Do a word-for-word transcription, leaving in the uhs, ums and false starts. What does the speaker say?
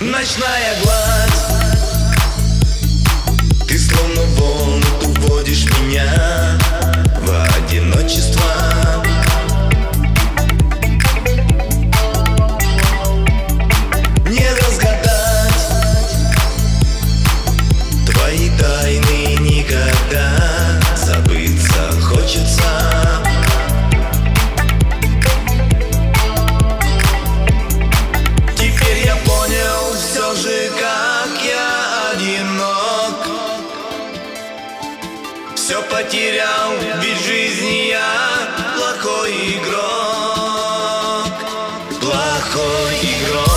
Ночная гладь, ты словно волн уводишь меня в одиночество. Не разгадать твои тайны никогда, забыться хочется. Теперь я понял все же, как я одинок. Все потерял, ведь в жизни я плохой игрок. Плохой игрок.